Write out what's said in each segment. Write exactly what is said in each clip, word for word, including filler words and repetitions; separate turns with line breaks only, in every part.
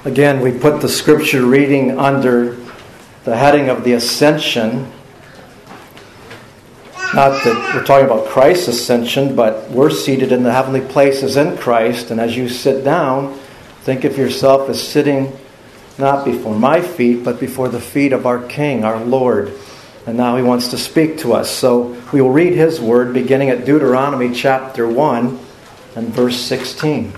Again, we put the scripture reading under the heading of the ascension. Not that we're talking about Christ's ascension, but we're seated in the heavenly places in Christ. And as you sit down, think of yourself as sitting not before my feet, but before the feet of our King, our Lord. And now He wants to speak to us. So we will read His word beginning at Deuteronomy chapter one and verse sixteen.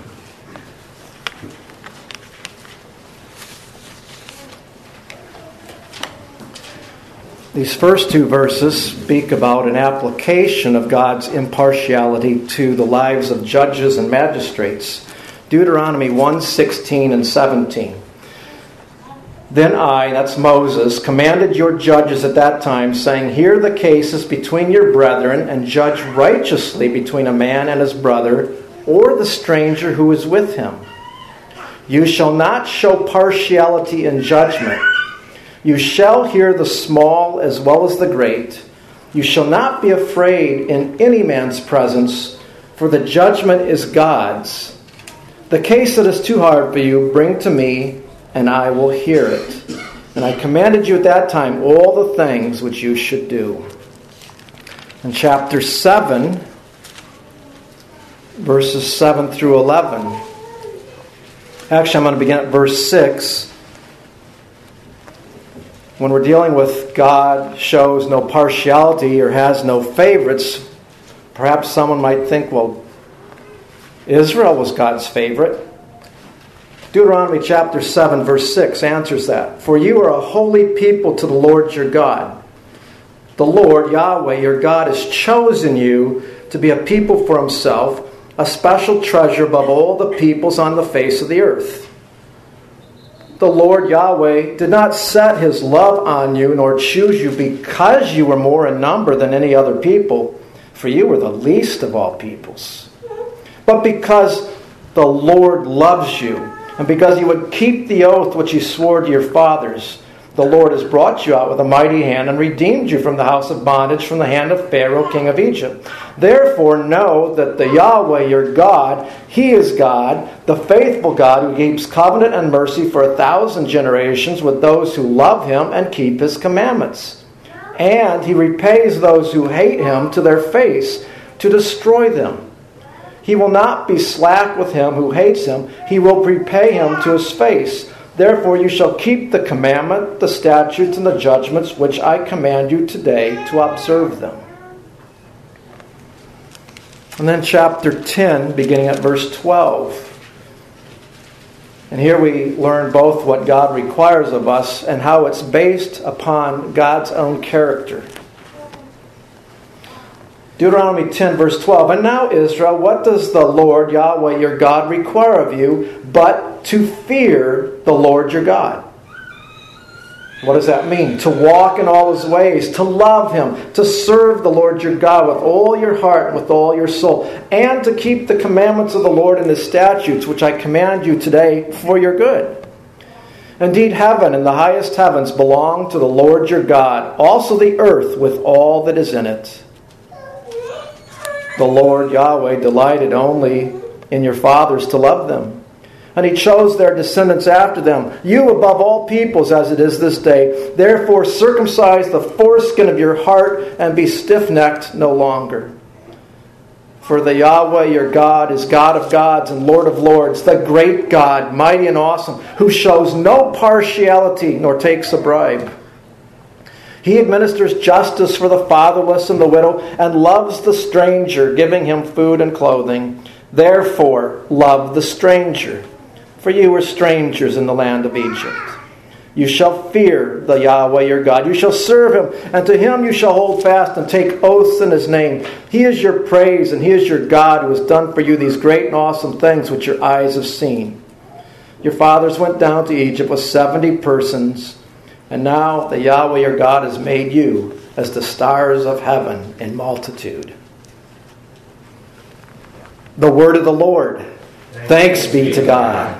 These first two verses speak about an application of God's impartiality to the lives of judges and magistrates. Deuteronomy one, sixteen and seventeen. Then I, that's Moses, commanded your judges at that time, saying, hear the cases between your brethren, and judge righteously between a man and his brother, or the stranger who is with him. You shall not show partiality in judgment. You shall hear the small as well as the great. You shall not be afraid in any man's presence, for the judgment is God's. The case that is too hard for you, bring to me, and I will hear it. And I commanded you at that time all the things which you should do. In chapter seven, verses seven through eleven. Actually, I'm going to begin at verse six. When we're dealing with God shows no partiality or has no favorites, perhaps someone might think, well, Israel was God's favorite. Deuteronomy chapter seven, verse six answers that. For you are a holy people to the Lord your God. The Lord, Yahweh, your God, has chosen you to be a people for Himself, a special treasure above all the peoples on the face of the earth. The Lord Yahweh did not set His love on you, nor choose you because you were more in number than any other people, for you were the least of all peoples, but because the Lord loves you, and because you would keep the oath which He swore to your fathers. The Lord has brought you out with a mighty hand and redeemed you from the house of bondage, from the hand of Pharaoh, king of Egypt. Therefore know that the Yahweh your God, He is God, the faithful God who keeps covenant and mercy for a thousand generations with those who love Him and keep His commandments. And He repays those who hate Him to their face to destroy them. He will not be slack with him who hates Him. He will repay him to his face. Therefore you shall keep the commandment, the statutes, and the judgments which I command you today to observe them. And then chapter ten, beginning at verse twelve. And here we learn both what God requires of us and how it's based upon God's own character. Deuteronomy ten, verse twelve. And now, Israel, what does the Lord, Yahweh, your God, require of you but to fear the Lord your God? What does that mean? To walk in all His ways, to love Him, to serve the Lord your God with all your heart and with all your soul, and to keep the commandments of the Lord and His statutes, which I command you today for your good. Indeed, heaven and the highest heavens belong to the Lord your God, also the earth with all that is in it. The Lord Yahweh delighted only in your fathers to love them, and He chose their descendants after them, you above all peoples as it is this day. Therefore circumcise the foreskin of your heart and be stiff-necked no longer. For the Yahweh your God is God of gods and Lord of lords, the great God, mighty and awesome, who shows no partiality nor takes a bribe. He administers justice for the fatherless and the widow and loves the stranger, giving him food and clothing. Therefore, love the stranger, for you were strangers in the land of Egypt. You shall fear the Yahweh your God. You shall serve Him, and to Him you shall hold fast and take oaths in His name. He is your praise, and He is your God who has done for you these great and awesome things which your eyes have seen. Your fathers went down to Egypt with seventy persons, and now the Yahweh your God has made you as the stars of heaven in multitude. The word of the Lord. Thanks be to God.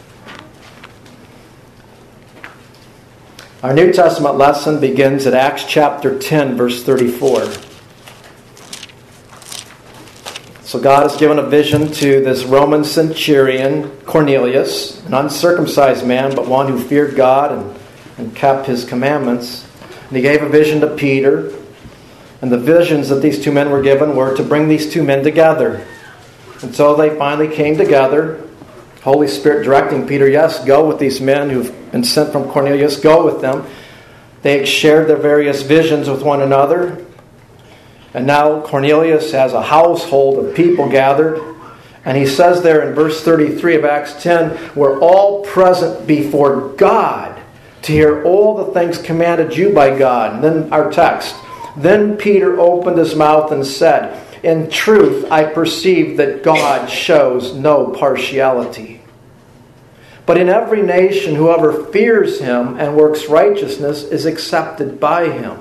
Our New Testament lesson begins at Acts chapter ten, verse thirty-four. So God has given a vision to this Roman centurion, Cornelius, an uncircumcised man, but one who feared God and, and kept his commandments. And he gave a vision to Peter. And the visions that these two men were given were to bring these two men together. And so they finally came together. Holy Spirit directing Peter, yes, go with these men who've been sent from Cornelius. Go with them. They shared their various visions with one another. And now Cornelius has a household of people gathered. And he says there in verse thirty-three of Acts ten, we're all present before God to hear all the things commanded you by God. And then our text. Then Peter opened his mouth and said, in truth, I perceive that God shows no partiality. But in every nation, whoever fears him and works righteousness is accepted by him.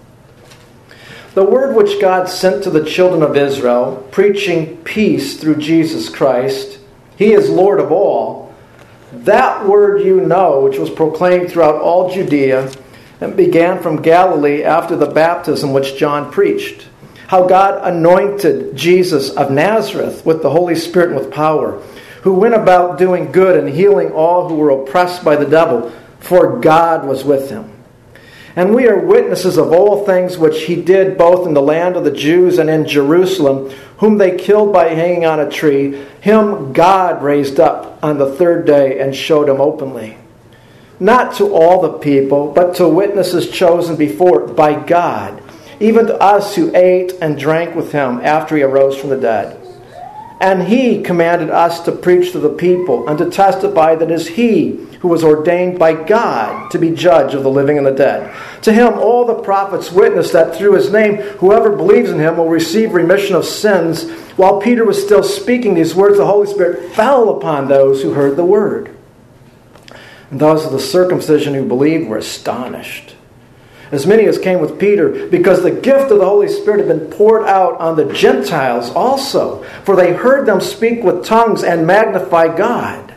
The word which God sent to the children of Israel, preaching peace through Jesus Christ, he is Lord of all. That word you know, which was proclaimed throughout all Judea, and began from Galilee after the baptism which John preached. How God anointed Jesus of Nazareth with the Holy Spirit and with power, who went about doing good and healing all who were oppressed by the devil, for God was with him. And we are witnesses of all things which he did both in the land of the Jews and in Jerusalem, whom they killed by hanging on a tree. Him God raised up on the third day and showed him openly. Not to all the people, but to witnesses chosen before by God, even to us who ate and drank with him after he arose from the dead. And he commanded us to preach to the people and to testify that it is he who was ordained by God to be judge of the living and the dead. To him all the prophets witness that through his name whoever believes in him will receive remission of sins. While Peter was still speaking these words, the Holy Spirit fell upon those who heard the word. And those of the circumcision who believed were astonished, as many as came with Peter, because the gift of the Holy Spirit had been poured out on the Gentiles also, for they heard them speak with tongues and magnify God.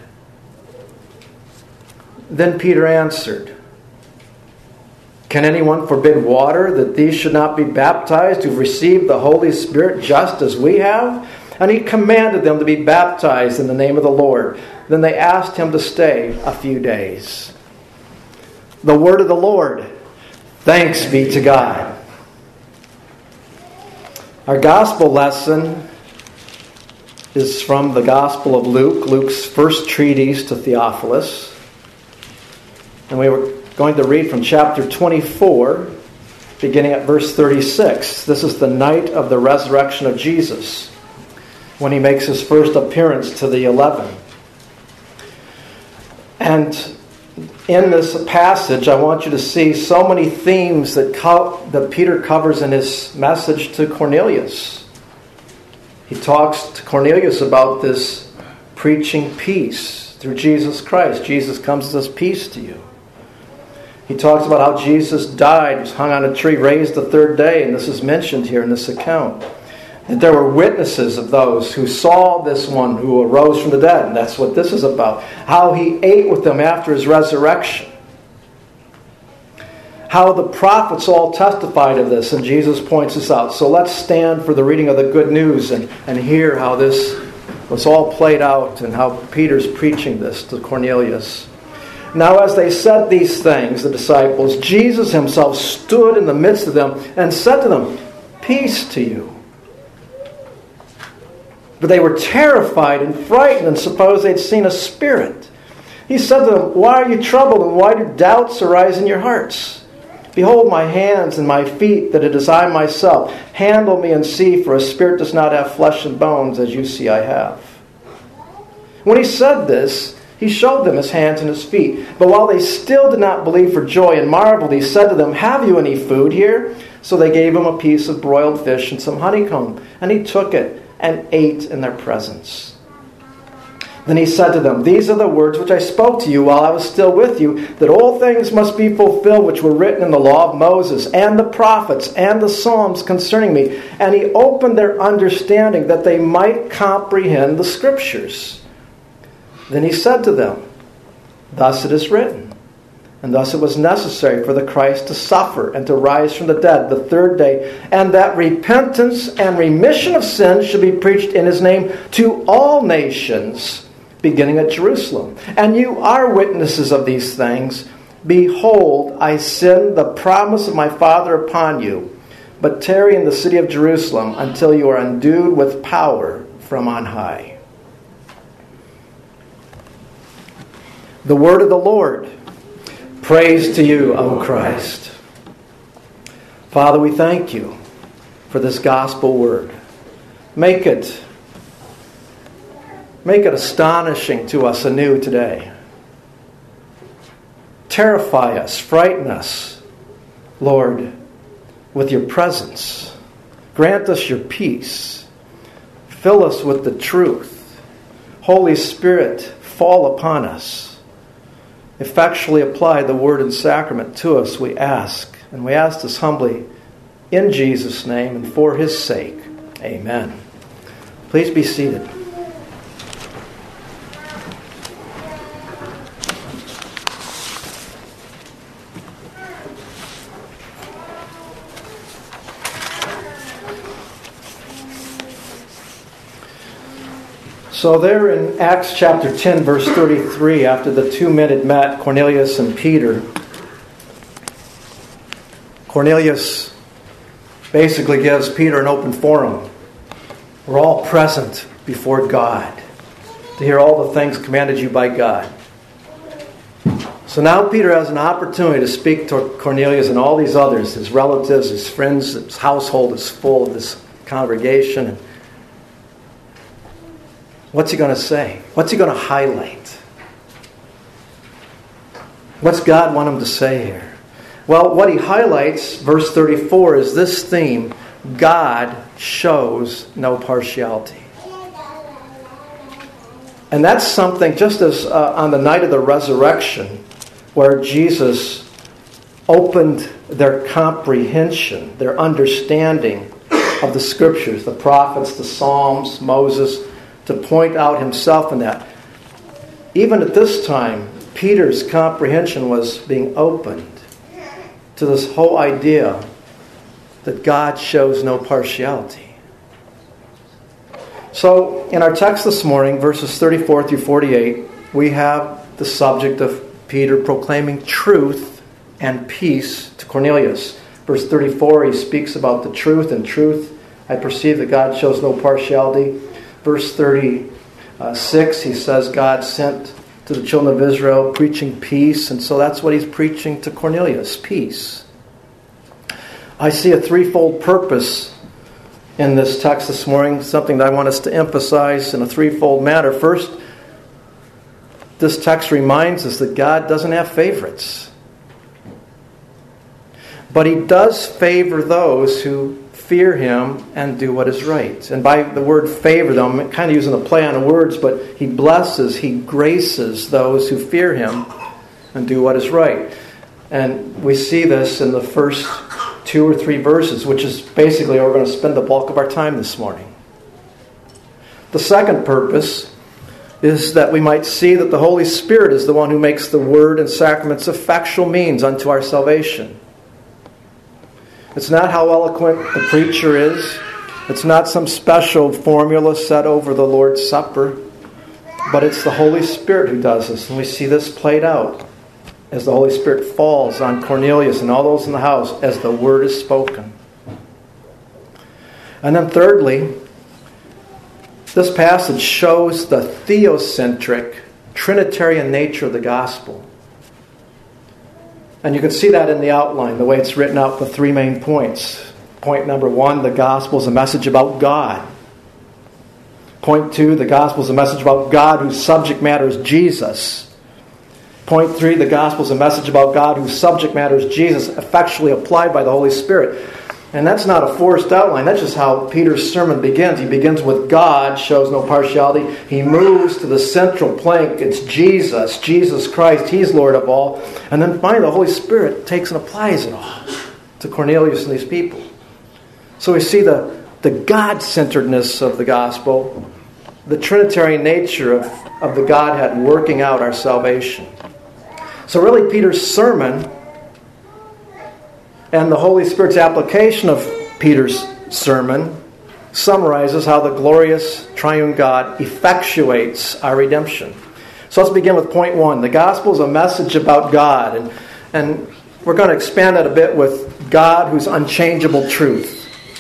Then Peter answered, can anyone forbid water that these should not be baptized who've received the Holy Spirit just as we have? And he commanded them to be baptized in the name of the Lord. Then they asked him to stay a few days. The word of the Lord. Thanks be to God. Our gospel lesson is from the Gospel of Luke, Luke's first treatise to Theophilus. And we were going to read from chapter twenty-four, beginning at verse thirty-six. This is the night of the resurrection of Jesus, when he makes his first appearance to the eleven. And in this passage, I want you to see so many themes that, co- that Peter covers in his message to Cornelius. He talks to Cornelius about this preaching peace through Jesus Christ. Jesus comes and says, peace to you. He talks about how Jesus died, was hung on a tree, raised the third day, and this is mentioned here in this account. That there were witnesses of those who saw this one who arose from the dead. And that's what this is about. How he ate with them after his resurrection. How the prophets all testified of this. And Jesus points this out. So let's stand for the reading of the good news and, and hear how this was all played out and how Peter's preaching this to Cornelius. Now as they said these things, the disciples, Jesus himself stood in the midst of them and said to them, peace to you. But they were terrified and frightened and supposed they'd seen a spirit. He said to them, why are you troubled and why do doubts arise in your hearts? Behold my hands and my feet, that it is I myself. Handle me and see, for a spirit does not have flesh and bones, as you see I have. When he said this, he showed them his hands and his feet. But while they still did not believe for joy and marveled, he said to them, have you any food here? So they gave him a piece of broiled fish and some honeycomb, and he took it and ate in their presence. Then he said to them, these are the words which I spoke to you while I was still with you, that all things must be fulfilled which were written in the law of Moses and the prophets and the Psalms concerning me. And he opened their understanding that they might comprehend the Scriptures. Then he said to them, thus it is written, And thus it was necessary for the Christ to suffer and to rise from the dead the third day, and that repentance and remission of sins should be preached in his name to all nations, beginning at Jerusalem. And you are witnesses of these things. Behold, I send the promise of my Father upon you, but tarry in the city of Jerusalem until you are endued with power from on high. The word of the Lord. Praise to you, O Christ. Father, we thank you for this gospel word. Make it, make it astonishing to us anew today. Terrify us, frighten us, Lord, with your presence. Grant us your peace. Fill us with the truth. Holy Spirit, fall upon us. Effectually apply the word and sacrament to us, we ask. And we ask this humbly in Jesus' name and for his sake. Amen. Please be seated. So there in Acts chapter ten, verse thirty-three, after the two men had met, Cornelius and Peter, Cornelius basically gives Peter an open forum. We're all present before God to hear all the things commanded you by God. So now Peter has an opportunity to speak to Cornelius and all these others, his relatives, his friends, his household is full of this congregation. And what's he going to say? What's he going to highlight? What's God want him to say here? Well, what he highlights, verse thirty-four, is this theme: God shows no partiality. And that's something, just as uh, on the night of the resurrection, where Jesus opened their comprehension, their understanding of the Scriptures, the prophets, the Psalms, Moses, to point out himself in that. Even at this time, Peter's comprehension was being opened to this whole idea that God shows no partiality. So, in our text this morning, verses thirty-four through forty-eight, we have the subject of Peter proclaiming truth and peace to Cornelius. Verse thirty-four, he speaks about the truth, and truth, I perceive that God shows no partiality. Verse thirty-six, he says God sent to the children of Israel preaching peace. And so that's what he's preaching to Cornelius, peace. I see a threefold purpose in this text this morning, something that I want us to emphasize in a threefold manner. First, this text reminds us that God doesn't have favorites. But he does favor those who fear him and do what is right. And by the word favor, though, I'm kind of using a play on words, but he blesses, he graces those who fear him and do what is right. And we see this in the first two or three verses, which is basically where we're going to spend the bulk of our time this morning. The second purpose is that we might see that the Holy Spirit is the one who makes the word and sacraments effectual means unto our salvation. It's not how eloquent the preacher is. It's not some special formula set over the Lord's Supper. But it's the Holy Spirit who does this. And we see this played out as the Holy Spirit falls on Cornelius and all those in the house as the word is spoken. And then thirdly, this passage shows the theocentric, Trinitarian nature of the gospel. And you can see that in the outline, the way it's written out, the three main points. Point number one, the gospel is a message about God. Point two, the gospel is a message about God whose subject matter is Jesus. Point three, the gospel is a message about God whose subject matter is Jesus, effectually applied by the Holy Spirit. And that's not a forced outline. That's just how Peter's sermon begins. He begins with God, shows no partiality. He moves to the central plank. It's Jesus, Jesus Christ. He's Lord of all. And then finally the Holy Spirit takes and applies it all to Cornelius and these people. So we see the, the God-centeredness of the gospel, the Trinitarian nature of, of the Godhead working out our salvation. So really, Peter's sermon and the Holy Spirit's application of Peter's sermon summarizes how the glorious triune God effectuates our redemption. So let's begin with point one. The gospel is a message about God. And, and we're going to expand that a bit with God who's unchangeable truth.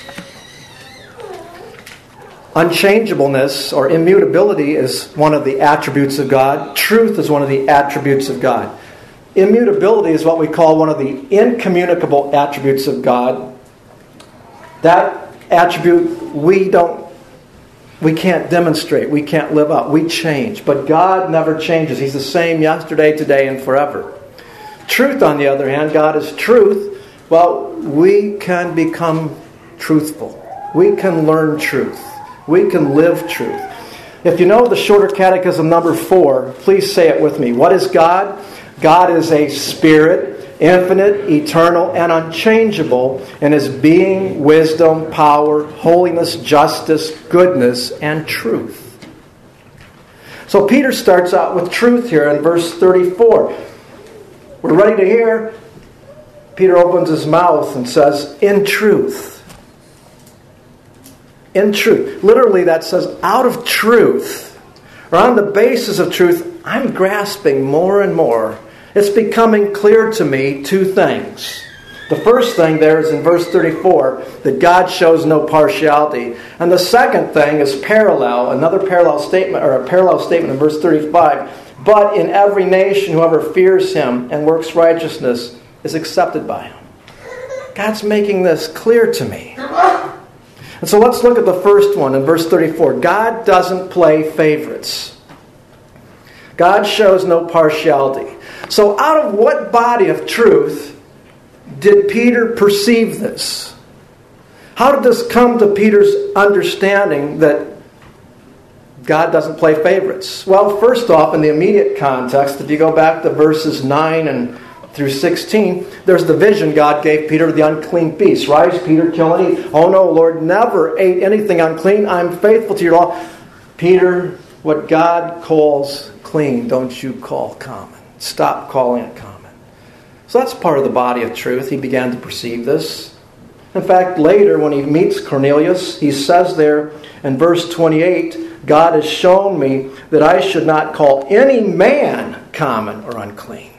Unchangeableness or immutability is one of the attributes of God. Truth is one of the attributes of God. Immutability is what we call one of the incommunicable attributes of God. That attribute we don't, we can't demonstrate, we can't live up, we change. But God never changes. He's the same yesterday, today, and forever. Truth, on the other hand, God is truth. Well, we can become truthful. We can learn truth. We can live truth. If you know the Shorter Catechism number four, please say it with me. What is God? God is a spirit, infinite, eternal, and unchangeable in His being, wisdom, power, holiness, justice, goodness, and truth. So Peter starts out with truth here in verse thirty-four. We're ready to hear. Peter opens his mouth and says, in truth. In truth. Literally that says, out of truth, or on the basis of truth, I'm grasping more and more. It's becoming clear to me two things. The first thing there is in verse thirty-four, that God shows no partiality. And the second thing is parallel, another parallel statement, or a parallel statement in verse thirty-five. But in every nation, whoever fears Him and works righteousness is accepted by Him. God's making this clear to me. And so let's look at the first one in verse thirty-four. God doesn't play favorites. God shows no partiality. So out of what body of truth did Peter perceive this? How did this come to Peter's understanding that God doesn't play favorites? Well, first off, in the immediate context, if you go back to verses nine and through sixteen, there's the vision God gave Peter of the unclean beast. Rise, Peter, kill and eat. Oh no, Lord, never ate anything unclean. I'm faithful to your law. Peter, what God calls clean, don't you call common. Stop calling it common. So that's part of the body of truth. He began to perceive this. In fact, later when he meets Cornelius, he says there in verse twenty-eight, God has shown me that I should not call any man common or unclean.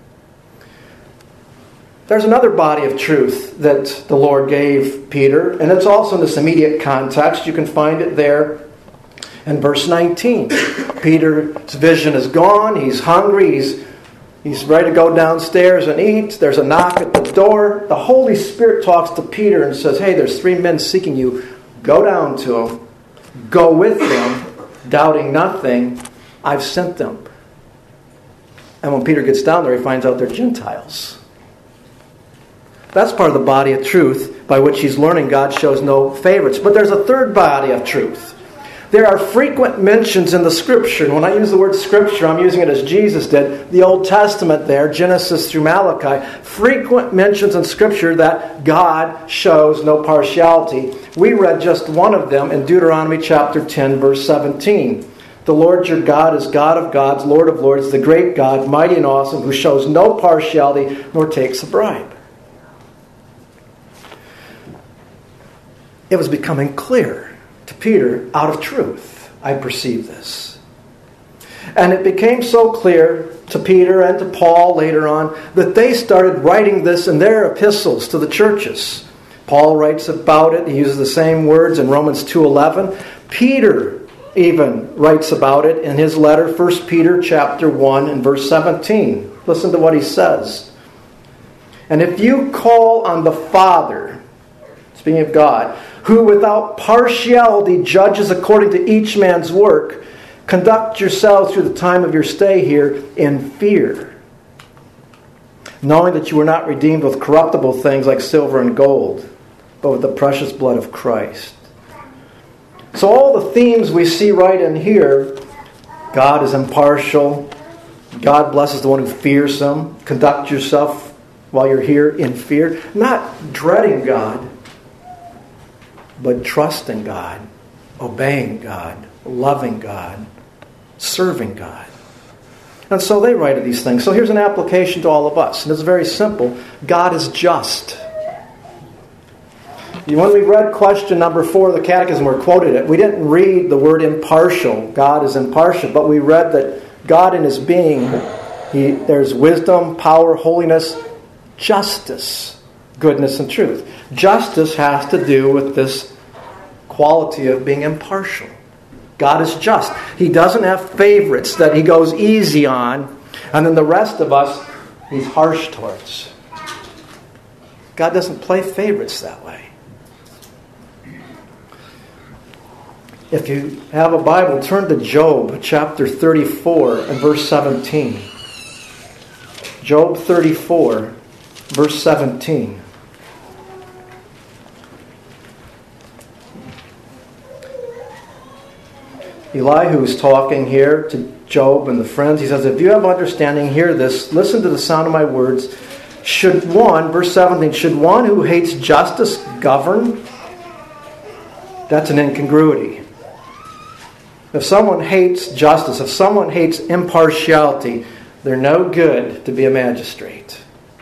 There's another body of truth that the Lord gave Peter, and it's also in this immediate context. You can find it there in verse nineteen. Peter's vision is gone. He's hungry. He's, he's ready to go downstairs and eat. There's a knock at the door. The Holy Spirit talks to Peter and says, hey, there's three men seeking you. Go down to them. Go with them, doubting nothing. I've sent them. And when Peter gets down there, he finds out they're Gentiles. That's part of the body of truth by which he's learning God shows no favorites. But there's a third body of truth. There are frequent mentions in the Scripture. And when I use the word Scripture, I'm using it as Jesus did. The Old Testament there, Genesis through Malachi. Frequent mentions in Scripture that God shows no partiality. We read just one of them in Deuteronomy chapter ten, verse seventeen. The Lord your God is God of gods, Lord of lords, the great God, mighty and awesome, who shows no partiality nor takes a bribe. It was becoming clear to Peter, out of truth, I perceive this. And it became so clear to Peter and to Paul later on that they started writing this in their epistles to the churches. Paul writes about it. He uses the same words in Romans two eleven. Peter even writes about it in his letter, First Peter chapter one and verse seventeen. Listen to what he says. And if you call on the Father, speaking of God, who without partiality judges according to each man's work, conduct yourselves through the time of your stay here in fear, knowing that you were not redeemed with corruptible things like silver and gold, but with the precious blood of Christ. So all the themes we see right in here, God is impartial, God blesses the one who fears Him, conduct yourself while you're here in fear, not dreading God, but trusting God, obeying God, loving God, serving God. And so they write these things. So here's an application to all of us. And it's very simple. God is just. When we read question number four of the Catechism, we quoted it, we didn't read the word impartial. God is impartial. But we read that God in His being, he, there's wisdom, power, holiness, justice, goodness, and truth. Justice has to do with this quality of being impartial. God is just. He doesn't have favorites that He goes easy on, and then the rest of us He's harsh towards. God doesn't play favorites that way. If you have a Bible, turn to Job chapter thirty-four and verse seventeen. Job thirty-four, verse seventeen. Elihu is talking here to Job and the friends. He says, if you have understanding, hear this. Listen to the sound of my words. Should one, verse seventeen, should one who hates justice govern? That's an incongruity. If someone hates justice, if someone hates impartiality, they're no good to be a magistrate.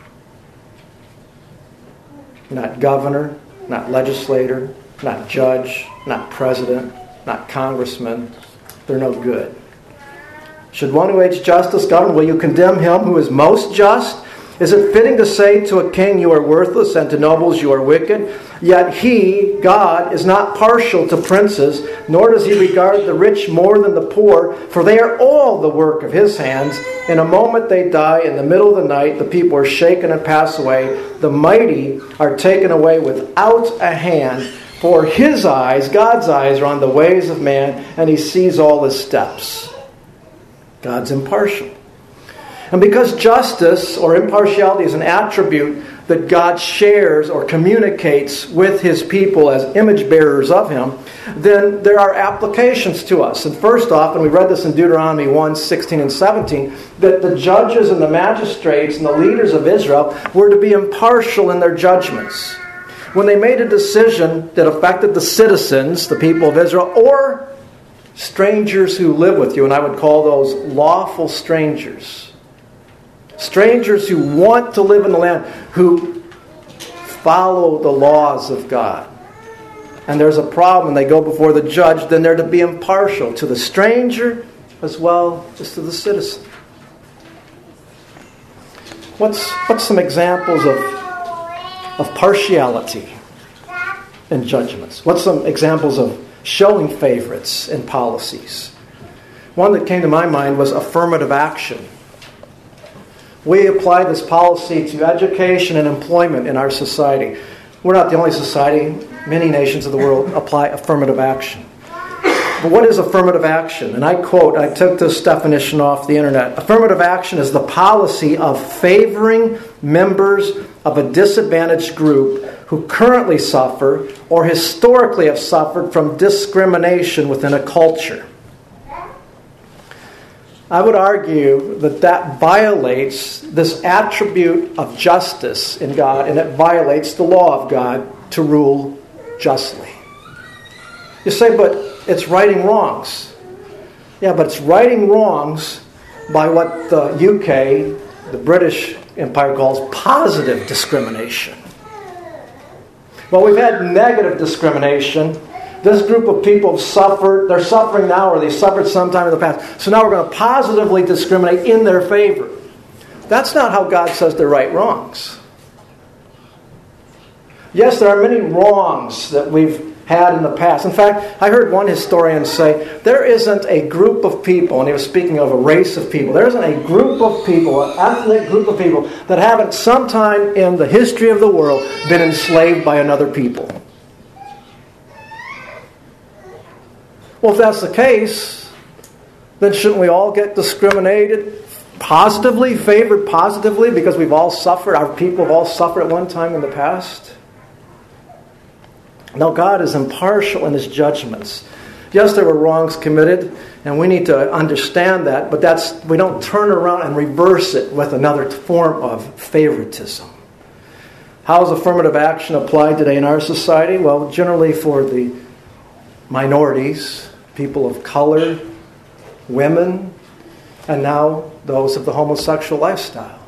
Not governor, not legislator, not judge, not president, not congressman. They're no good. Should one who hates justice govern? Will you condemn him who is most just? Is it fitting to say to a king, you are worthless, and to nobles, you are wicked? Yet He, God, is not partial to princes, nor does He regard the rich more than the poor, for they are all the work of His hands. In a moment they die, in the middle of the night the people are shaken and pass away. The mighty are taken away without a hand, for His eyes, God's eyes, are on the ways of man, and He sees all his steps. God's impartial. And because justice or impartiality is an attribute that God shares or communicates with His people as image bearers of Him, then there are applications to us. And first off, and we read this in Deuteronomy one, sixteen and seventeen, that the judges and the magistrates and the leaders of Israel were to be impartial in their judgments. When they made a decision that affected the citizens, the people of Israel, or strangers who live with you, and I would call those lawful strangers. Strangers who want to live in the land, who follow the laws of God. And there's a problem, they go before the judge, then they're to be impartial to the stranger as well as to the citizen. What's, what's some examples of, of partiality in judgments? What's some examples of showing favorites in policies? One that came to my mind was affirmative action. We apply this policy to education and employment in our society. We're not the only society. Many nations of the world apply affirmative action. But what is affirmative action? And I quote, I took this definition off the internet. Affirmative action is the policy of favoring members of a disadvantaged group who currently suffer or historically have suffered from discrimination within a culture. I would argue that that violates this attribute of justice in God, and it violates the law of God to rule justly. You say, but it's righting wrongs. Yeah, but it's righting wrongs by what the U K, the British Empire, calls positive discrimination. Well, we've had negative discrimination. This group of people have suffered, they're suffering now, or they suffered sometime in the past. So now we're going to positively discriminate in their favor. That's not how God says to right wrongs. Yes, there are many wrongs that we've had in the past. In fact, I heard one historian say, there isn't a group of people, and he was speaking of a race of people, there isn't a group of people, an ethnic group of people, that haven't sometime in the history of the world been enslaved by another people. Well, if that's the case, then shouldn't we all get discriminated positively, favored positively, because we've all suffered, our people have all suffered at one time in the past? No, God is impartial in His judgments. Yes, there were wrongs committed, and we need to understand that, but that's we don't turn around and reverse it with another form of favoritism. How is affirmative action applied today in our society? Well, generally for the minorities, people of color, women, and now those of the homosexual lifestyle.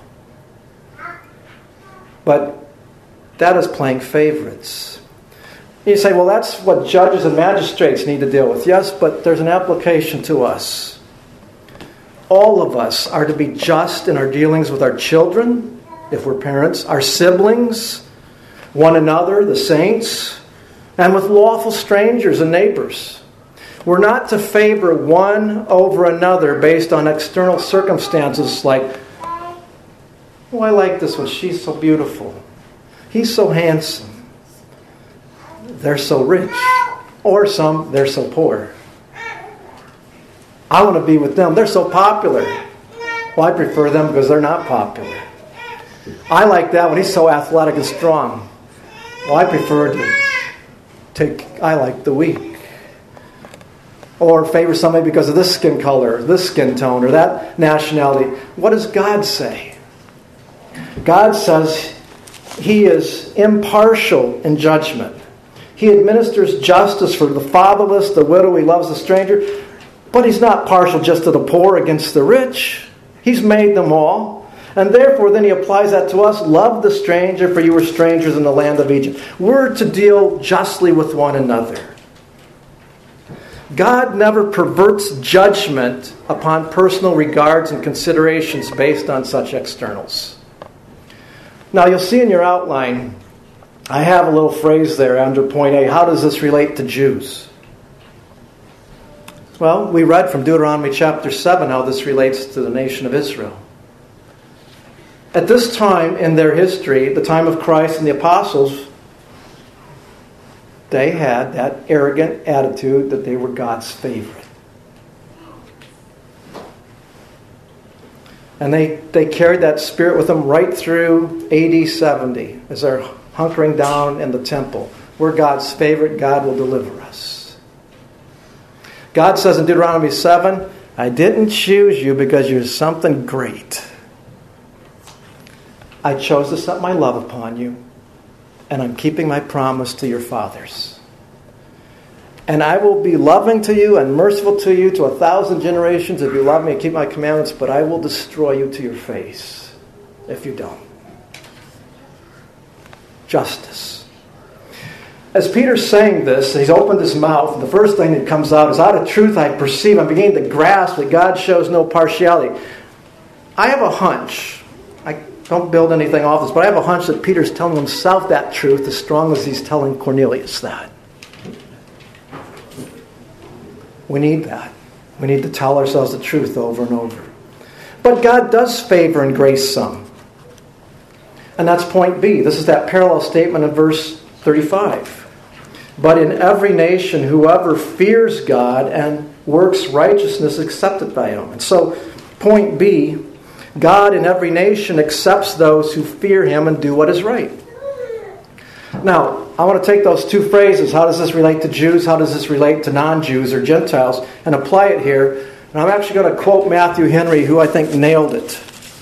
But that is playing favorites. You say, well, that's what judges and magistrates need to deal with. Yes, but there's an application to us. All of us are to be just in our dealings with our children, if we're parents, our siblings, one another, the saints, and with lawful strangers and neighbors. We're not to favor one over another based on external circumstances like, oh, I like this one. She's so beautiful. He's so handsome. They're so rich. Or some, they're so poor. I want to be with them. They're so popular. Well, I prefer them because they're not popular. I like that when he's so athletic and strong. Well, I prefer to take, I like the weak. Or favor somebody because of this skin color, this skin tone, or that nationality. What does God say? God says He is impartial in judgment. He administers justice for the fatherless, the widow, He loves the stranger. But He's not partial just to the poor against the rich. He's made them all. And therefore, then He applies that to us. Love the stranger, for you were strangers in the land of Egypt. We're to deal justly with one another. God never perverts judgment upon personal regards and considerations based on such externals. Now, you'll see in your outline, I have a little phrase there under point A. How does this relate to Jews? Well, we read from Deuteronomy chapter seven how this relates to the nation of Israel. At this time in their history, the time of Christ and the apostles, they had that arrogant attitude that they were God's favorite. And they, they carried that spirit with them right through A D seventy as they're hunkering down in the temple. We're God's favorite. God will deliver us. God says in Deuteronomy seven, I didn't choose you because you're something great. I chose to set my love upon you. And I'm keeping my promise to your fathers. And I will be loving to you and merciful to you to a thousand generations if you love me and keep my commandments, but I will destroy you to your face if you don't. Justice. As Peter's saying this, he's opened his mouth, and the first thing that comes out is, out of truth I perceive, I'm beginning to grasp that God shows no partiality. I have a hunch. I don't build anything off this, but I have a hunch that Peter's telling himself that truth as strong as he's telling Cornelius that. We need that. We need to tell ourselves the truth over and over. But God does favor and grace some. And that's point B. This is that parallel statement in verse thirty-five. But in every nation, whoever fears God and works righteousness is accepted by Him. And so, point B, God in every nation accepts those who fear Him and do what is right. Now, I want to take those two phrases, how does this relate to Jews, how does this relate to non-Jews or Gentiles, and apply it here. And I'm actually going to quote Matthew Henry, who I think nailed it.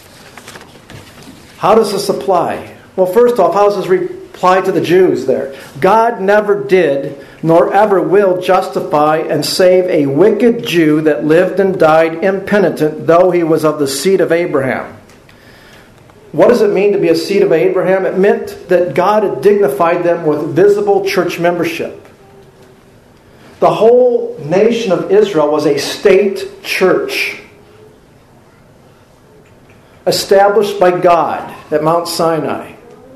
How does this apply? Well, first off, how does this apply to the Jews there? God never did, nor ever will justify and save a wicked Jew that lived and died impenitent, though he was of the seed of Abraham. What does it mean to be a seed of Abraham? It meant that God had dignified them with visible church membership. The whole nation of Israel was a state church, established by God at Mount Sinai.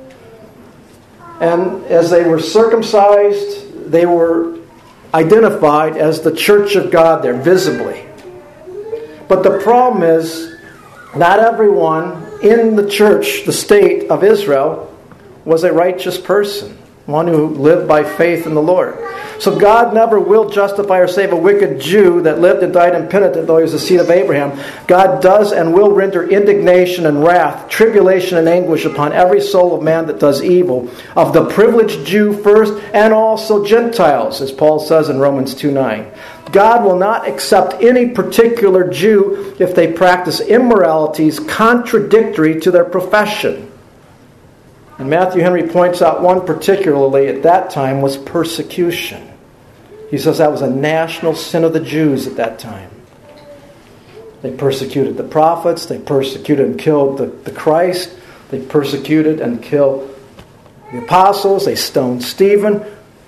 And as they were circumcised, they were identified as the church of God there, visibly. But the problem is, not everyone in the church, the state of Israel, was a righteous person, one who lived by faith in the Lord. So God never will justify or save a wicked Jew that lived and died impenitent, though he was the seed of Abraham. God does and will render indignation and wrath, tribulation and anguish upon every soul of man that does evil, of the privileged Jew first, and also Gentiles, as Paul says in Romans two nine. God will not accept any particular Jew if they practice immoralities contradictory to their profession. And Matthew Henry points out one particularly at that time was persecution. He says that was a national sin of the Jews at that time. They persecuted the prophets. They persecuted and killed the, the Christ. They persecuted and killed the apostles. They stoned Stephen.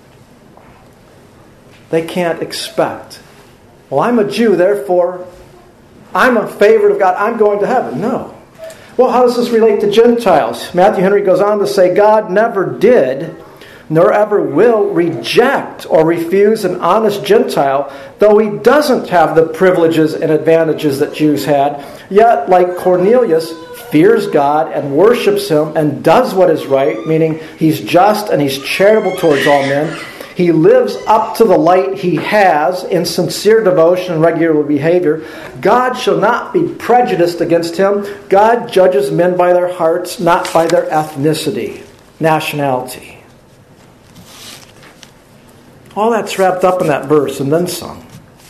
They can't expect, well, I'm a Jew, therefore I'm a favorite of God. I'm going to heaven. No. Well, how does this relate to Gentiles? Matthew Henry goes on to say, God never did, nor ever will reject or refuse an honest Gentile, though he doesn't have the privileges and advantages that Jews had. Yet, like Cornelius, fears God and worships him and does what is right, meaning he's just and he's charitable towards all men. He lives up to the light he has in sincere devotion and regular behavior. God shall not be prejudiced against him. God judges men by their hearts, not by their ethnicity, nationality. All that's wrapped up in that verse and then some.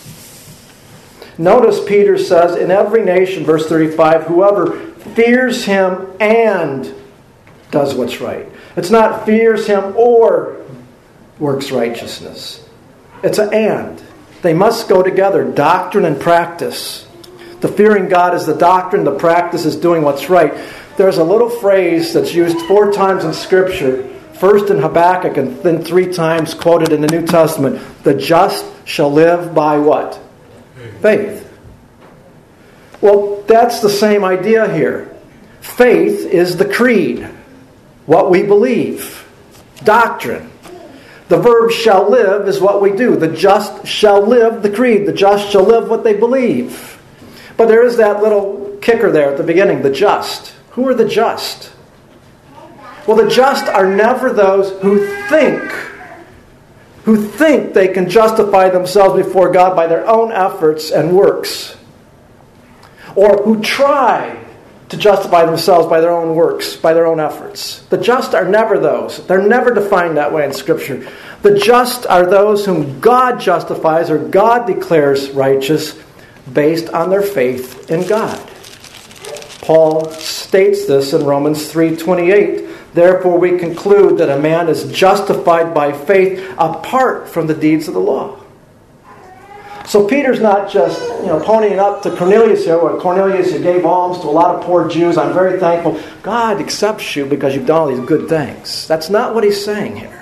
Notice Peter says, in every nation, verse thirty-five, whoever fears him and does what's right. It's not fears him or works righteousness. It's an and. They must go together, doctrine and practice. The fearing God is the doctrine, the practice is doing what's right. There's a little phrase that's used four times in Scripture, first in Habakkuk and then three times quoted in the New Testament. The just shall live by what? Faith. Well, that's the same idea here. Faith is the creed, what we believe, doctrine. The verb shall live is what we do. The just shall live the creed. The just shall live what they believe. But there is that little kicker there at the beginning, the just. Who are the just? Well, the just are never those who think, who think they can justify themselves before God by their own efforts and works, or who try to justify themselves by their own works, by their own efforts. The just are never those. They're never defined that way in Scripture. The just are those whom God justifies or God declares righteous based on their faith in God. Paul states this in Romans three twenty-eight. Therefore we conclude that a man is justified by faith apart from the deeds of the law. So Peter's not just, you know, ponying up to Cornelius here, where Cornelius, you gave alms to a lot of poor Jews. I'm very thankful. God accepts you because you've done all these good things. That's not what he's saying here.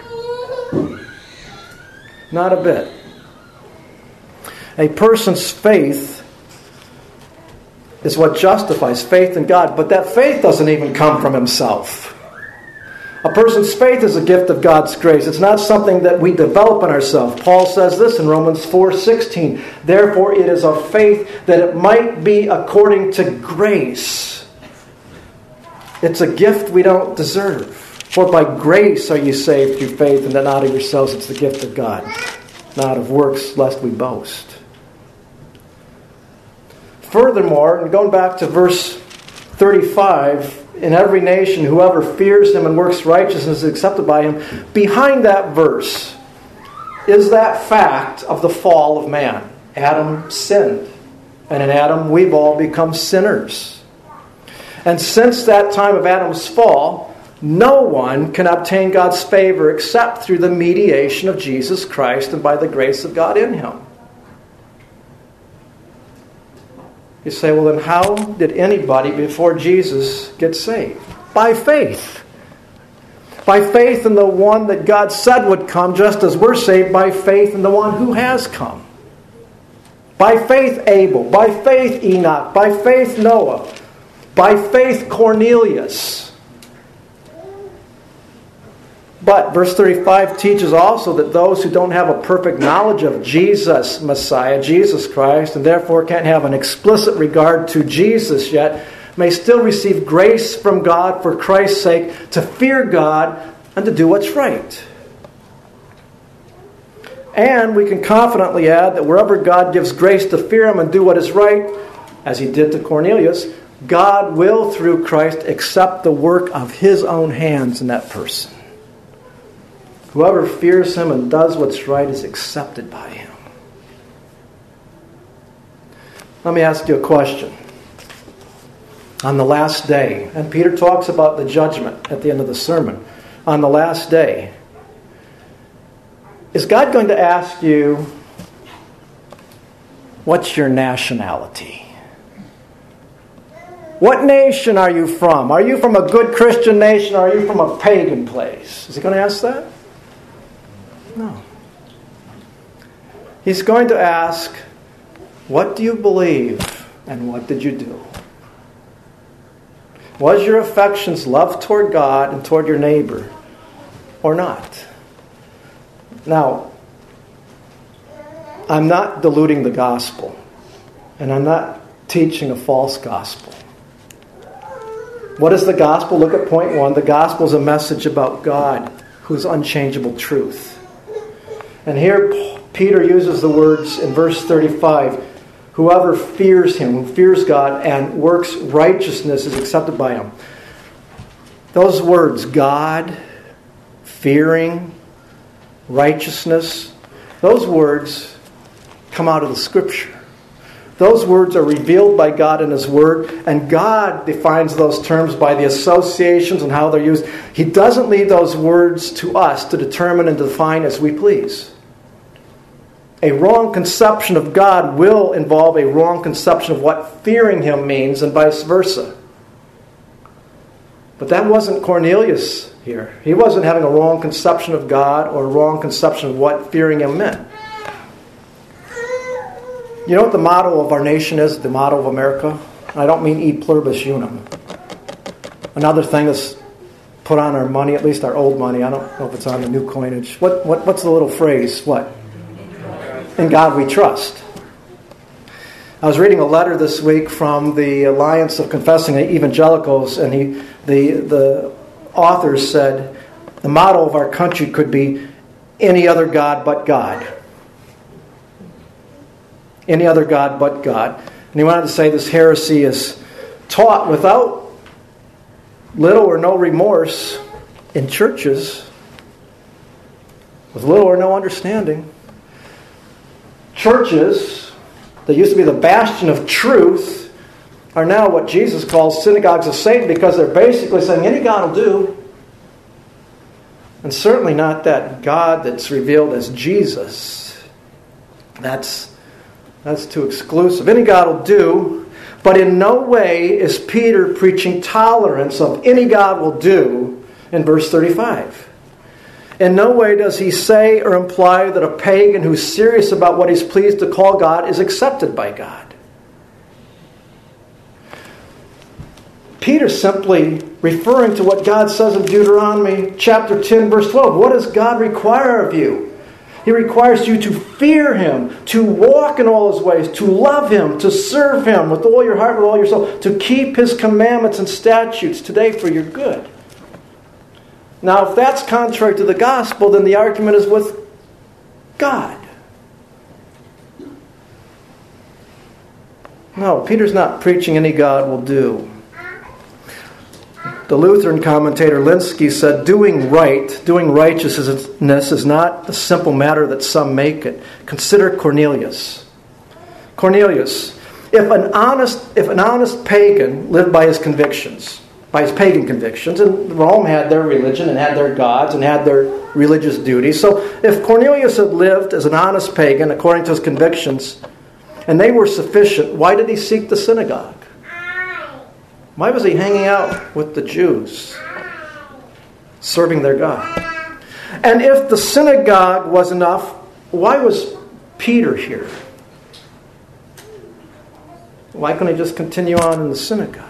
Not a bit. A person's faith is what justifies faith in God, but that faith doesn't even come from himself. A person's faith is a gift of God's grace. It's not something that we develop in ourselves. Paul says this in Romans four sixteen. Therefore it is of faith that it might be according to grace. It's a gift we don't deserve. For by grace are you saved through faith, and that not of yourselves. It's the gift of God, not of works, lest we boast. Furthermore, and going back to verse thirty-five, in every nation, whoever fears him and works righteousness is accepted by him. Behind that verse is that fact of the fall of man. Adam sinned. And in Adam, we've all become sinners. And since that time of Adam's fall, no one can obtain God's favor except through the mediation of Jesus Christ and by the grace of God in him. You say, well, then how did anybody before Jesus get saved? By faith. By faith in the one that God said would come, just as we're saved by faith in the one who has come. By faith Abel, by faith Enoch, by faith Noah, by faith Cornelius. But verse thirty-five teaches also that those who don't have a perfect knowledge of Jesus, Messiah, Jesus Christ, and therefore can't have an explicit regard to Jesus yet, may still receive grace from God for Christ's sake to fear God and to do what's right. And we can confidently add that wherever God gives grace to fear him and do what is right, as he did to Cornelius, God will, through Christ, accept the work of his own hands in that person. Whoever fears him and does what's right is accepted by him. Let me ask you a question. On the last day, and Peter talks about the judgment at the end of the sermon. On the last day, is God going to ask you, what's your nationality? What nation are you from? Are you from a good Christian nation or are you from a pagan place? Is he going to ask that? No. He's going to ask, what do you believe and what did you do? Was your affections love toward God and toward your neighbor or not? Now, I'm not diluting the gospel, and I'm not teaching a false gospel. What is the gospel? Look at point one. The gospel is a message about God, who's unchangeable truth. And here Peter uses the words in verse thirty-five, whoever fears him, who fears God and works righteousness is accepted by him. Those words, God, fearing, righteousness, those words come out of the Scripture. Those words are revealed by God in His Word, and God defines those terms by the associations and how they're used. He doesn't leave those words to us to determine and define as we please. A wrong conception of God will involve a wrong conception of what fearing Him means, and vice versa. But that wasn't Cornelius here. He wasn't having a wrong conception of God or a wrong conception of what fearing Him meant. You know what the motto of our nation is, the motto of America? I don't mean e pluribus unum. Another thing that's put on our money, at least our old money, I don't know if it's on the new coinage. What, what What's the little phrase? What? In God we trust. I was reading a letter this week from the Alliance of Confessing Evangelicals, and he, the, the author said, the motto of our country could be, any other God but God. Any other God but God. And he wanted to say this heresy is taught without little or no remorse in churches, with little or no understanding. Churches that used to be the bastion of truth are now what Jesus calls synagogues of Satan, because they're basically saying any God will do. And certainly not that God that's revealed as Jesus. That's That's too exclusive. Any God will do, but in no way is Peter preaching tolerance of any God will do in verse thirty-five. In no way does he say or imply that a pagan who's serious about what he's pleased to call God is accepted by God. Peter's simply referring to what God says in Deuteronomy chapter ten, verse twelve. What does God require of you? He requires you to fear Him, to walk in all His ways, to love Him, to serve Him with all your heart, with all your soul, to keep His commandments and statutes today for your good. Now, if that's contrary to the gospel, then the argument is with God. No, Peter's not preaching any God will do. The Lutheran commentator Linsky said, doing right, doing righteousness is not a simple matter that some make it. Consider Cornelius. Cornelius, if an honest, if an honest pagan lived by his convictions, by his pagan convictions, and Rome had their religion and had their gods and had their religious duties. So if Cornelius had lived as an honest pagan according to his convictions, and they were sufficient, why did he seek the synagogue? Why was he hanging out with the Jews, serving their God? And if the synagogue was enough, why was Peter here? Why couldn't he just continue on in the synagogue?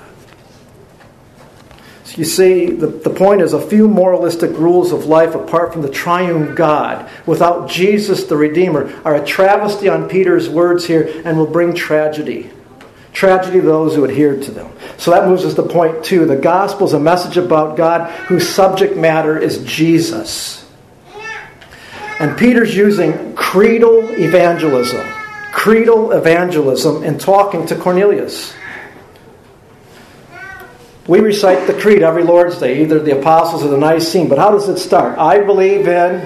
So you see, the, the point is, a few moralistic rules of life apart from the triune God, without Jesus the Redeemer, are a travesty on Peter's words here and will bring tragedy. Tragedy to those who adhere to them. So that moves us to point two. The gospel is a message about God whose subject matter is Jesus. And Peter's using creedal evangelism. Creedal evangelism in talking to Cornelius. We recite the creed every Lord's Day, either the Apostles or the Nicene. But how does it start? I believe in...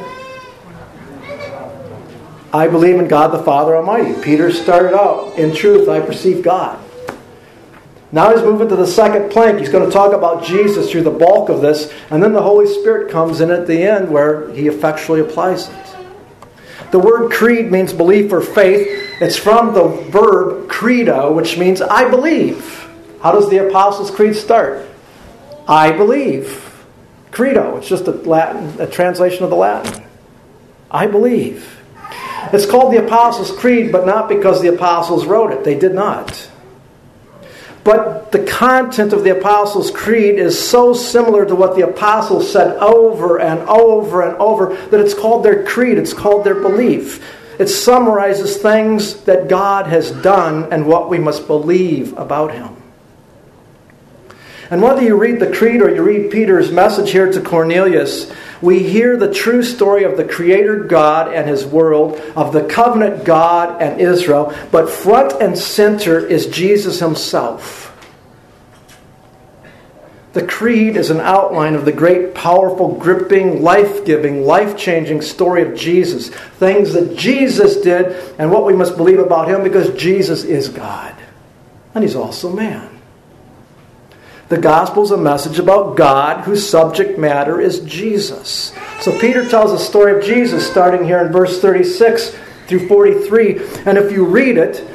I believe in God the Father Almighty. Peter started out, in truth, I perceive God. Now he's moving to the second plank. He's going to talk about Jesus through the bulk of this. And then the Holy Spirit comes in at the end where he effectually applies it. The word creed means belief or faith. It's from the verb credo, which means I believe. How does the Apostles' Creed start? I believe. Credo. It's just a Latin, a translation of the Latin. I believe. It's called the Apostles' Creed, but not because the apostles wrote it. They did not. But the content of the Apostles' Creed is so similar to what the apostles said over and over and over that it's called their creed. It's called their belief. It summarizes things that God has done and what we must believe about Him. And whether you read the creed or you read Peter's message here to Cornelius, we hear the true story of the Creator God and His world, of the covenant God and Israel, but front and center is Jesus Himself. The creed is an outline of the great, powerful, gripping, life-giving, life-changing story of Jesus. Things that Jesus did and what we must believe about Him because Jesus is God. And He's also man. The gospel is a message about God whose subject matter is Jesus. So Peter tells the story of Jesus starting here in verse thirty-six through forty-three. And if you read it,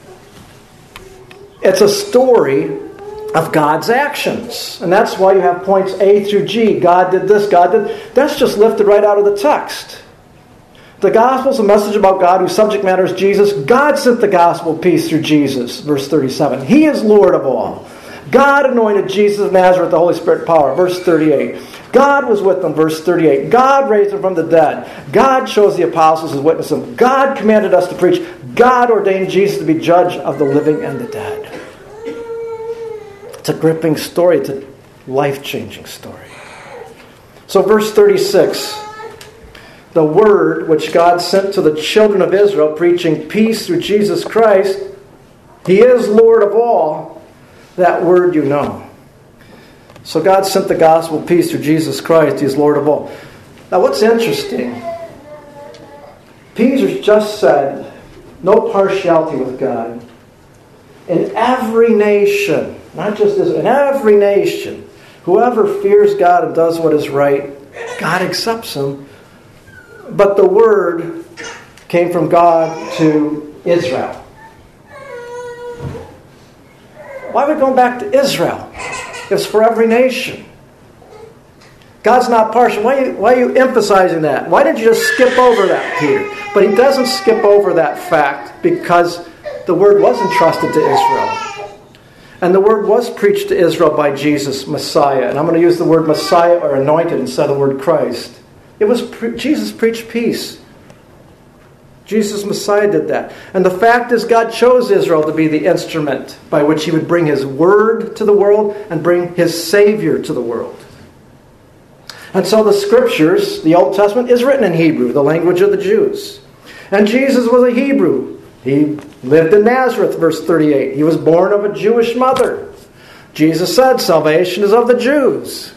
it's a story of God's actions. And that's why you have points A through G. God did this, God did... That's just lifted right out of the text. The gospel is a message about God whose subject matter is Jesus. God sent the gospel of peace through Jesus, verse thirty-seven. He is Lord of all. God anointed Jesus of Nazareth with the Holy Spirit power, verse thirty-eight. God was with them, verse thirty-eight. God raised him from the dead. God chose the apostles as witnesses. God commanded us to preach. God ordained Jesus to be judge of the living and the dead. It's a gripping story. It's a life-changing story. So verse thirty-six. The word which God sent to the children of Israel, preaching peace through Jesus Christ, He is Lord of all. That word you know. So God sent the gospel of peace through Jesus Christ. He is Lord of all. Now what's interesting, Peter just said, no partiality with God. In every nation, not just Israel, in every nation, whoever fears God and does what is right, God accepts him. But the word came from God to Israel. Why are we going back to Israel? It's for every nation. God's not partial. Why are you, why are you emphasizing that? Why did you just skip over that, Peter? But he doesn't skip over that fact because the word was entrusted to Israel. And the word was preached to Israel by Jesus, Messiah. And I'm going to use the word Messiah or anointed instead of the word Christ. It was pre- Jesus preached peace. Jesus, Messiah, did that. And the fact is God chose Israel to be the instrument by which He would bring His word to the world and bring His Savior to the world. And so the Scriptures, the Old Testament, is written in Hebrew, the language of the Jews. And Jesus was a Hebrew. He lived in Nazareth, verse thirty-eight. He was born of a Jewish mother. Jesus said, salvation is of the Jews.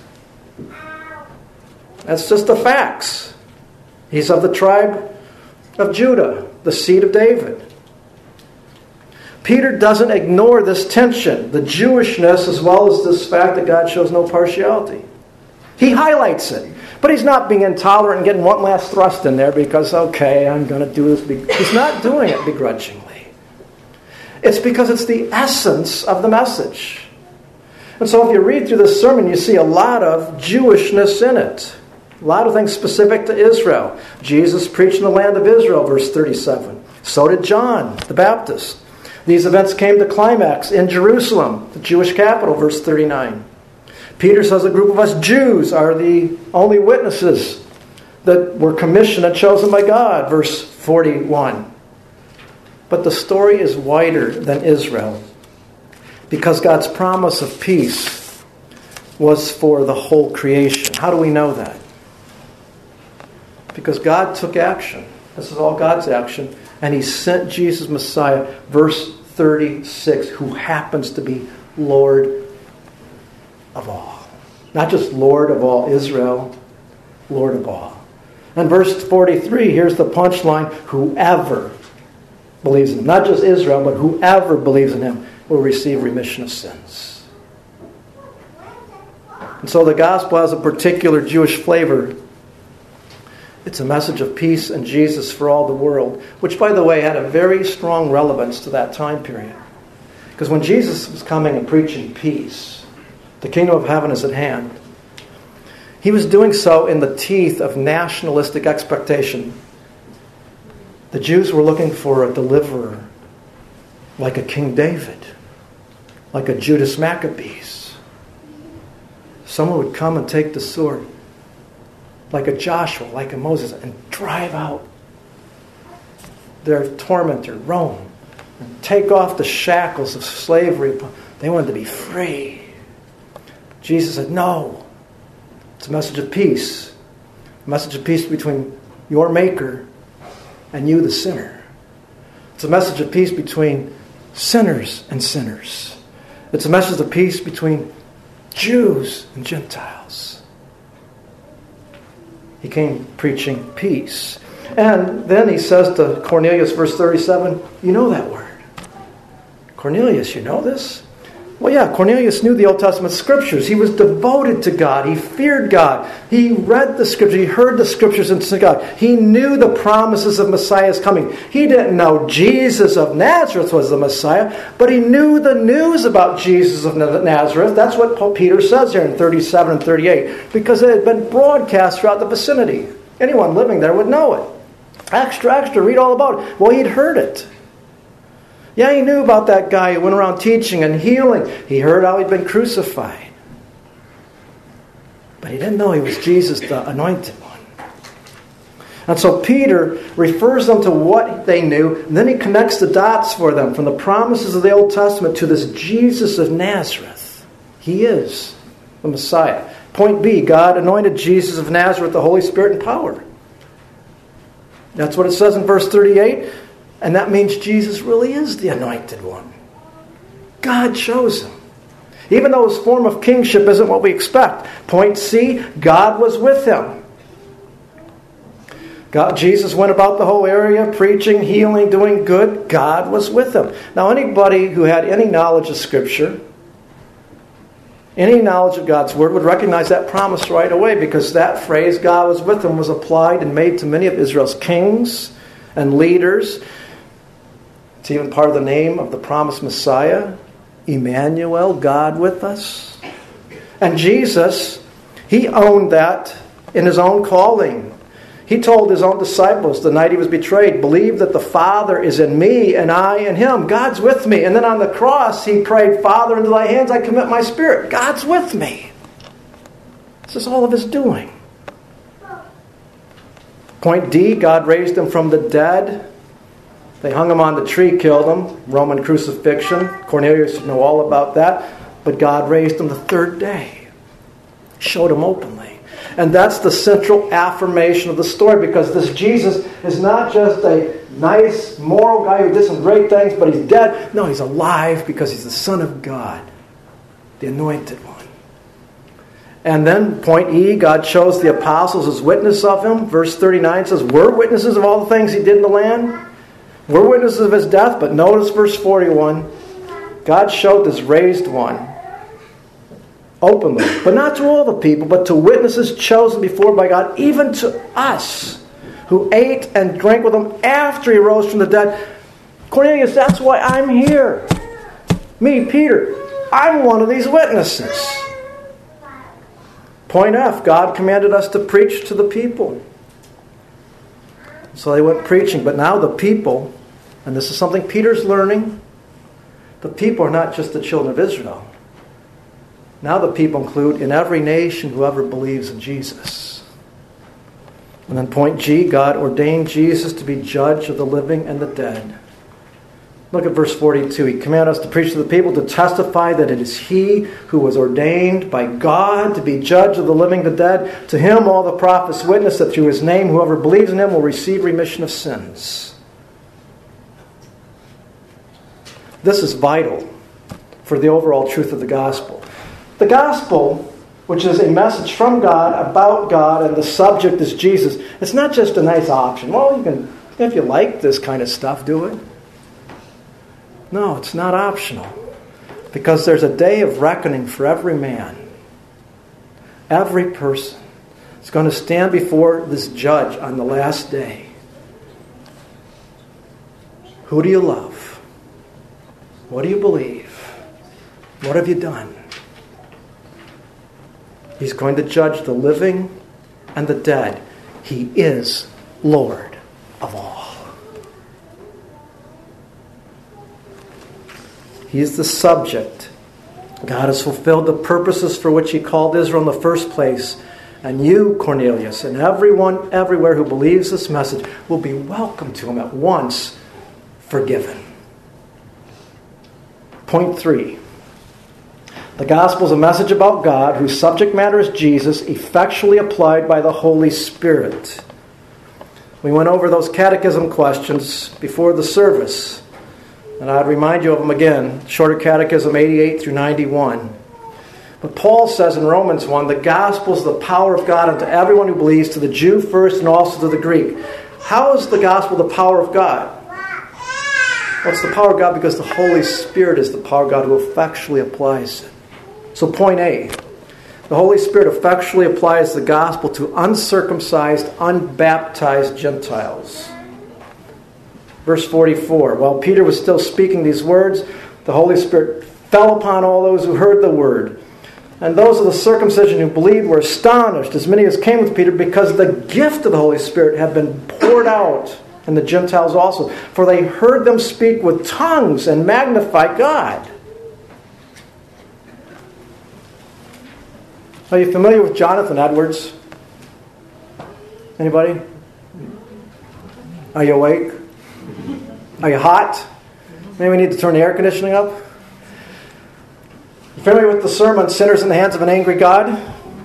That's just the facts. He's of the tribe of Judah, the seed of David. Peter doesn't ignore this tension, the Jewishness, as well as this fact that God shows no partiality. He highlights it. But he's not being intolerant and getting one last thrust in there because, okay, I'm going to do this. He's not doing it begrudgingly. It's because it's the essence of the message. And so if you read through this sermon, you see a lot of Jewishness in it. A lot of things specific to Israel. Jesus preached in the land of Israel, verse thirty-seven. So did John the Baptist. These events came to climax in Jerusalem, the Jewish capital, verse thirty-nine. Peter says a group of us Jews are the only witnesses that were commissioned and chosen by God, verse forty-one. But the story is wider than Israel because God's promise of peace was for the whole creation. How do we know that? Because God took action. This is all God's action. And He sent Jesus Messiah, verse thirty-six, who happens to be Lord of all. Not just Lord of all Israel, Lord of all. And verse forty-three, here's the punchline. Whoever believes in Him, not just Israel, but whoever believes in Him will receive remission of sins. And so the gospel has a particular Jewish flavor. It's a message of peace and Jesus for all the world, which, by the way, had a very strong relevance to that time period. Because when Jesus was coming and preaching peace, the kingdom of heaven is at hand, he was doing so in the teeth of nationalistic expectation. The Jews were looking for a deliverer like a King David, like a Judas Maccabees. Someone would come and take the sword, like a Joshua, like a Moses, and drive out their tormentor, Rome, and take off the shackles of slavery. They wanted to be free. Jesus said, no. It's a message of peace. A message of peace between your Maker and you, the sinner. It's a message of peace between sinners and sinners. It's a message of peace between Jews and Gentiles. He came preaching peace. And then he says to Cornelius, verse thirty-seven, you know that word. Cornelius, you know this? Well, yeah, Cornelius knew the Old Testament scriptures. He was devoted to God. He feared God. He read the scriptures. He heard the scriptures in synagogue. He knew the promises of Messiah's coming. He didn't know Jesus of Nazareth was the Messiah, but he knew the news about Jesus of Nazareth. That's what Peter says here in thirty-seven and thirty-eight, because it had been broadcast throughout the vicinity. Anyone living there would know it. Extra, extra, read all about it. Well, he'd heard it. Yeah, he knew about that guy who went around teaching and healing. He heard how he'd been crucified. But he didn't know he was Jesus, the anointed one. And so Peter refers them to what they knew, and then he connects the dots for them from the promises of the Old Testament to this Jesus of Nazareth. He is the Messiah. Point B, God anointed Jesus of Nazareth, the Holy Spirit and power. That's what it says in verse thirty-eight. And that means Jesus really is the anointed one. God chose him. Even though his form of kingship isn't what we expect. Point C, God was with him. God, Jesus went about the whole area, preaching, healing, doing good. God was with him. Now, anybody who had any knowledge of Scripture, any knowledge of God's Word, would recognize that promise right away, because that phrase, God was with him, was applied and made to many of Israel's kings and leaders. It's even part of the name of the promised Messiah, Emmanuel, God with us. And Jesus, he owned that in his own calling. He told his own disciples the night he was betrayed, believe that the Father is in me and I in him. God's with me. And then on the cross, he prayed, Father, into thy hands I commit my spirit. God's with me. This is all of his doing. Point D, God raised him from the dead. They hung him on the tree, killed him. Roman crucifixion. Cornelius knew all about that. But God raised him the third day. Showed him openly. And that's the central affirmation of the story, because this Jesus is not just a nice, moral guy who did some great things, but he's dead. No, he's alive because he's the Son of God, the anointed one. And then, point E, God chose the apostles as witness of him. Verse thirty-nine says, we're witnesses of all the things he did in the land. We're witnesses of his death, but notice verse forty-one. God showed this raised one openly, but not to all the people, but to witnesses chosen before by God, even to us, who ate and drank with him after he rose from the dead. Cornelius, that's why I'm here. Me, Peter, I'm one of these witnesses. Point F, God commanded us to preach to the people. So they went preaching, but now the people, and this is something Peter's learning, the people are not just the children of Israel. Now the people include in every nation whoever believes in Jesus. And then point G, God ordained Jesus to be judge of the living and the dead. Look at verse forty-two. He commanded us to preach to the people, to testify that it is he who was ordained by God to be judge of the living and the dead. To him all the prophets witness that through his name whoever believes in him will receive remission of sins. This is vital for the overall truth of the gospel. The gospel, which is a message from God about God, and the subject is Jesus, it's not just a nice option. Well, you can, if you like this kind of stuff, do it. No, it's not optional. Because there's a day of reckoning for every man. Every person is going to stand before this judge on the last day. Who do you love? What do you believe? What have you done? He's going to judge the living and the dead. He is Lord of all. He is the subject. God has fulfilled the purposes for which He called Israel in the first place. And you, Cornelius, and everyone everywhere who believes this message will be welcome to Him at once, forgiven. Point three. The gospel is a message about God whose subject matter is Jesus, effectually applied by the Holy Spirit. We went over those catechism questions before the service, and I'd remind you of them again. Shorter Catechism eighty-eight through ninety-one. But Paul says in Romans one, the gospel is the power of God unto everyone who believes, to the Jew first and also to the Greek. How is the gospel the power of God? Well, it's the power of God because the Holy Spirit is the power of God who effectually applies it. So point A, the Holy Spirit effectually applies the gospel to uncircumcised, unbaptized Gentiles. Verse forty-four, while Peter was still speaking these words, the Holy Spirit fell upon all those who heard the word. And those of the circumcision who believed were astonished, as many as came with Peter, because the gift of the Holy Spirit had been poured out in the Gentiles also. For they heard them speak with tongues and magnify God. Are you familiar with Jonathan Edwards? Anybody? Are you awake? Are you hot? Maybe we need to turn the air conditioning up? You familiar with the sermon, Sinners in the Hands of an Angry God?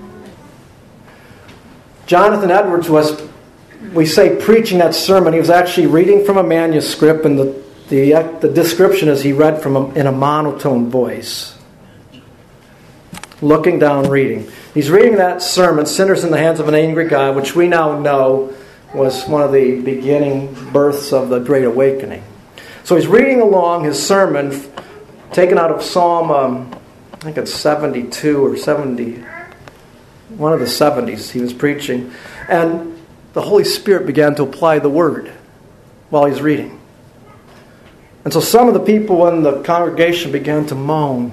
Jonathan Edwards was, we say, preaching that sermon. He was actually reading from a manuscript, and the, the, the description is he read from a, in a monotone voice. Looking down, reading. He's reading that sermon, Sinners in the Hands of an Angry God, which we now know was one of the beginning births of the Great Awakening. So he's reading along his sermon, taken out of Psalm, um, I think it's seventy-two or seventy, one of the seventies he was preaching. And the Holy Spirit began to apply the Word while he's reading. And so some of the people in the congregation began to moan.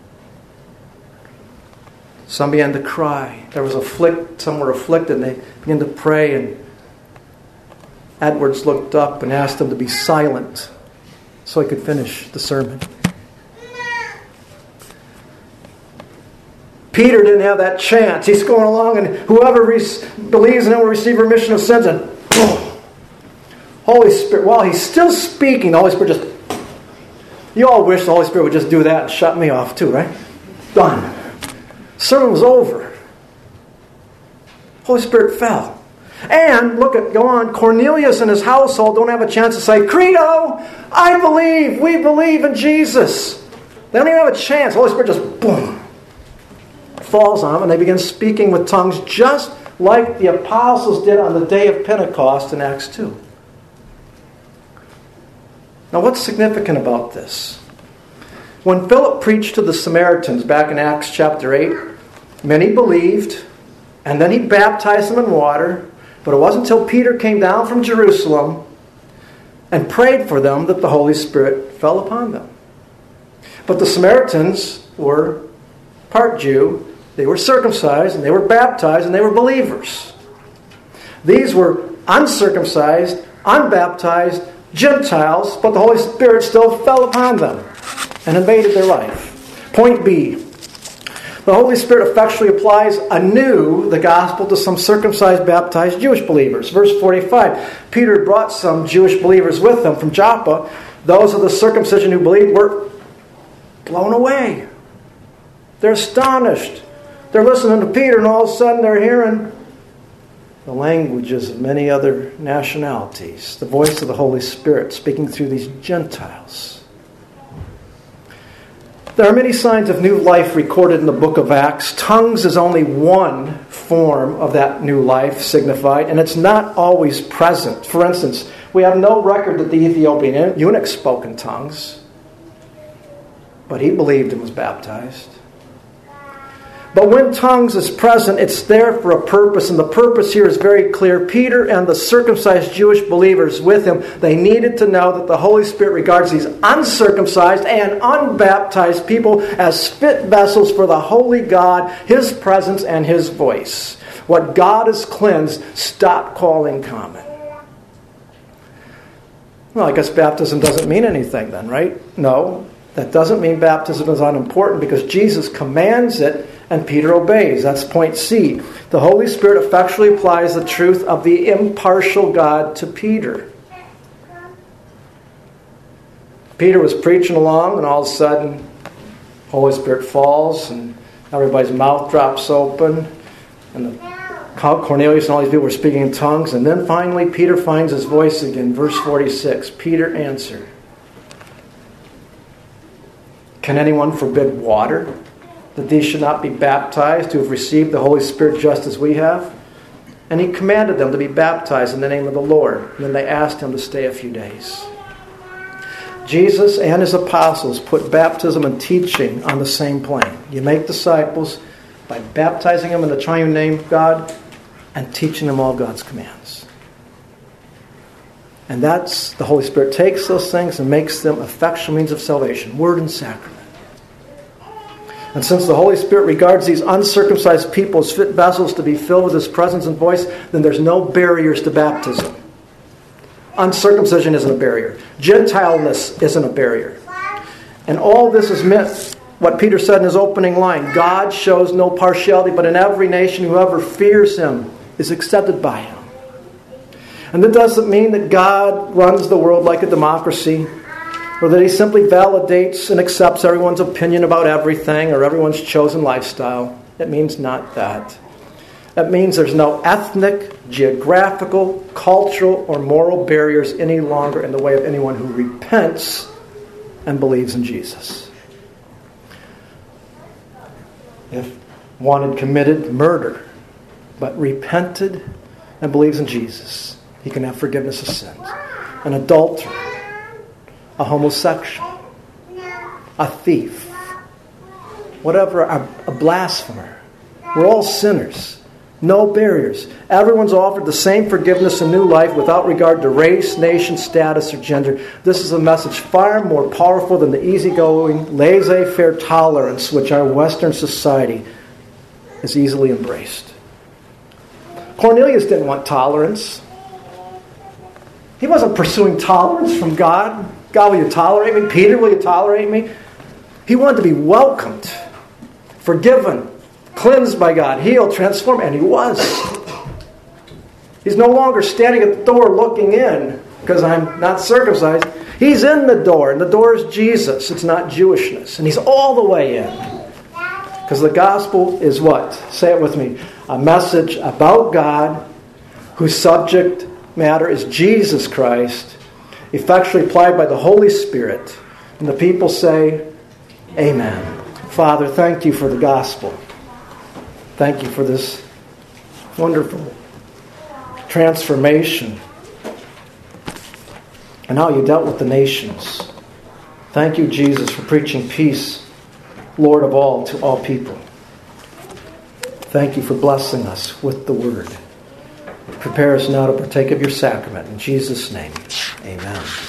Some began to cry. There was afflict, some were afflicted, and they began to pray. And Edwards looked up and asked them to be silent so he could finish the sermon. Peter didn't have that chance. He's going along, and whoever re- believes in him will receive remission of sins. And boom, Holy Spirit, while he's still speaking, the Holy Spirit just... You all wish the Holy Spirit would just do that and shut me off too, right? Done. Sermon was over. Holy Spirit fell. And, look at, go on, Cornelius and his household don't have a chance to say, Credo, I believe, we believe in Jesus. They don't even have a chance. Holy Spirit just, boom, falls on them, and they begin speaking with tongues just like the apostles did on the day of Pentecost in Acts two. Now, what's significant about this? When Philip preached to the Samaritans back in Acts chapter eight, many believed, and then he baptized them in water, but it wasn't until Peter came down from Jerusalem and prayed for them that the Holy Spirit fell upon them. But the Samaritans were part Jew, they were circumcised, and they were baptized, and they were believers. These were uncircumcised, unbaptized Gentiles, but the Holy Spirit still fell upon them and invaded their life. Point B. The Holy Spirit effectually applies anew the gospel to some circumcised, baptized Jewish believers. Verse forty-five. Peter brought some Jewish believers with him from Joppa. Those of the circumcision who believed were blown away. They're astonished. They're listening to Peter, and all of a sudden they're hearing the languages of many other nationalities. The voice of the Holy Spirit speaking through these Gentiles. There are many signs of new life recorded in the book of Acts. Tongues is only one form of that new life signified, and it's not always present. For instance, we have no record that the Ethiopian eunuch spoke in tongues, but he believed and was baptized. But when tongues is present, it's there for a purpose, and the purpose here is very clear. Peter and the circumcised Jewish believers with him, they needed to know that the Holy Spirit regards these uncircumcised and unbaptized people as fit vessels for the holy God, His presence, and His voice. What God has cleansed, stop calling common. Well, I guess baptism doesn't mean anything then, right? No, that doesn't mean baptism is unimportant, because Jesus commands it and Peter obeys. That's point C. The Holy Spirit effectually applies the truth of the impartial God to Peter. Peter was preaching along, and all of a sudden, the Holy Spirit falls, and everybody's mouth drops open, and the Cornelius and all these people were speaking in tongues, and then finally Peter finds his voice again. Verse forty-six, Peter answered, "Can anyone forbid water, that these should not be baptized who have received the Holy Spirit just as we have?" And he commanded them to be baptized in the name of the Lord. And then they asked him to stay a few days. Jesus and his apostles put baptism and teaching on the same plane. You make disciples by baptizing them in the triune name of God and teaching them all God's commands. And that's, the Holy Spirit takes those things and makes them effectual means of salvation, word and sacrament. And since the Holy Spirit regards these uncircumcised people as fit vessels to be filled with His presence and voice, then there's no barriers to baptism. Uncircumcision isn't a barrier. Gentileness isn't a barrier. And all this is meant, what Peter said in his opening line, God shows no partiality, but in every nation whoever fears Him is accepted by Him. And that doesn't mean that God runs the world like a democracy, or that He simply validates and accepts everyone's opinion about everything or everyone's chosen lifestyle. It means not that. It means there's no ethnic, geographical, cultural, or moral barriers any longer in the way of anyone who repents and believes in Jesus. If one had committed murder, but repented and believes in Jesus, he can have forgiveness of sins. An adulterer, a homosexual, a thief, whatever, a, a blasphemer. We're all sinners. No barriers. Everyone's offered the same forgiveness and new life without regard to race, nation, status, or gender. This is a message far more powerful than the easygoing, laissez-faire tolerance which our Western society has easily embraced. Cornelius didn't want tolerance. He wasn't pursuing tolerance from God. God, will you tolerate me? Peter, will you tolerate me? He wanted to be welcomed, forgiven, cleansed by God, healed, transformed, and he was. He's no longer standing at the door looking in because I'm not circumcised. He's in the door, and the door is Jesus. It's not Jewishness, and he's all the way in. Because the gospel is what? Say it with me. A message about God whose subject matter is Jesus Christ, effectually applied by the Holy Spirit. And the people say, Amen. Father, thank you for the gospel. Thank you for this wonderful transformation and how you dealt with the nations. Thank you, Jesus, for preaching peace, Lord of all, to all people. Thank you for blessing us with the word. Prepare us now to partake of your sacrament. In Jesus' name, amen.